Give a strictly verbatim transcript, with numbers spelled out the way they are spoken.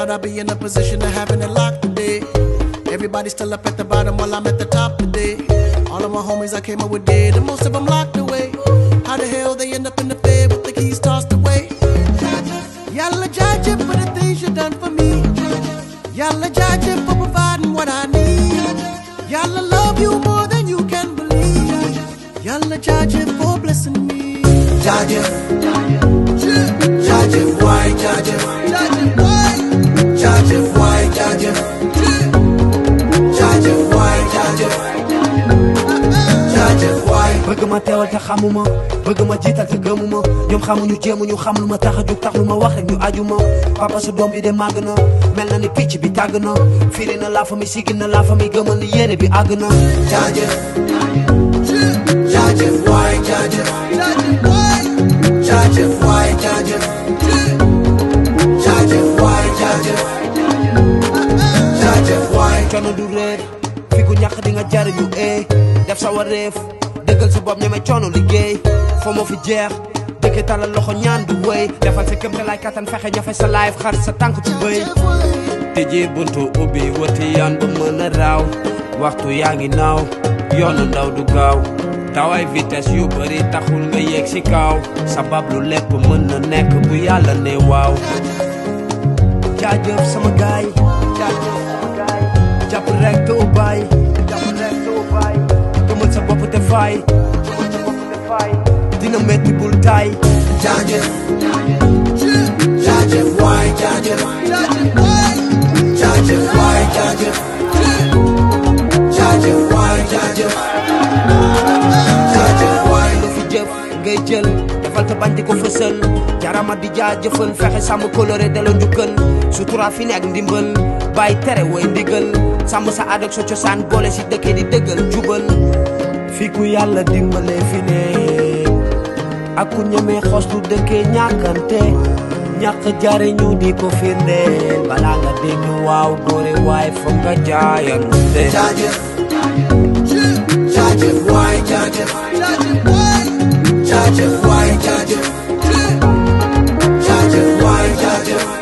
I'll be in a position of having it locked today. Everybody's still up at the bottom while I'm at the top today. All of my homies I came up with dead, and most of them locked away. How the hell they end up in the bed with the keys tossed away? Yalla Jaja for the things you done for me. Yalla Jaja for providing what I need. Yalla love you more than you can believe. Yalla Jaja for blessing me. Jaja, Jaja, why Jaja, why Jaja, why Jaja, Jaja, why Jaja, Jaja, why. Bëgg ma teewal te xamuma, bëgg ma jiital te gëmuma. Ñoom xamuñu jéemuñu xam lu ma tax a jóg tax lu ma wax rek ñu aju ma. Papa sa doom bi de màgg na, mel na ni picc bi tàgg na. Firi na la famille sigil na la famille gëmal ni yéene bi àgg na. Jaja, Jaja, why Jaja, why Jaja, why Jaja, Jaja, why Jaja, Jaja, why. Coono du réer, fi ku ñàkk di nga jariñu eh. Def sa wareef, dëggal sa bopp ñeme coono liggéey. Foo moo fi jeex, dëkk talal loxo ñaan du wéy. Defal sa këm te lay kattan fexe ñafe sa life xar sa tànk ci bëy. Tëjee buntu ubbi wati yoon ba mën a raaw. Waxtu yaa ngi naaw, yoonu ndaw du gaaw. Daway vitesse yu bari taxul nga yegg si kaw. Sabab lu lépp mën na nekk bu yàlla ne waaw. Jaajëf sama gaay, jaajëf sama gaay. Jàpp rek te ubbaay, jàpp rek te ubbaay. Gëmal sa bopp te fay, gëmal sa bopp te fay. Dina metti bul taay. Jaja, Jaja, why Jaja, Jaja, why Jaja, Jaja, why Jaja, Jaja, why. Lu fi jëf ngay jël defal te bañ di ko fësal. Jarama di jaajëfal fexe sàmm coloré delloo njukkal. Sutura fi nekk ndimbal bàyyi tere woy ndigal. Sàmm sa aada ak sa cosaan boole si dëkkee di dëggal jubal. Fii ku yàlla dimbale fi ne ak ku ñemee xos du dëkkee ñàkkante. ñàkk jariñu di ko firndeel balaa nga dégg waaw góore waay foog nga jaayante. Jaja, Jaja, why Jaja, Jaja, why Jaja, Jaja, why Jaja.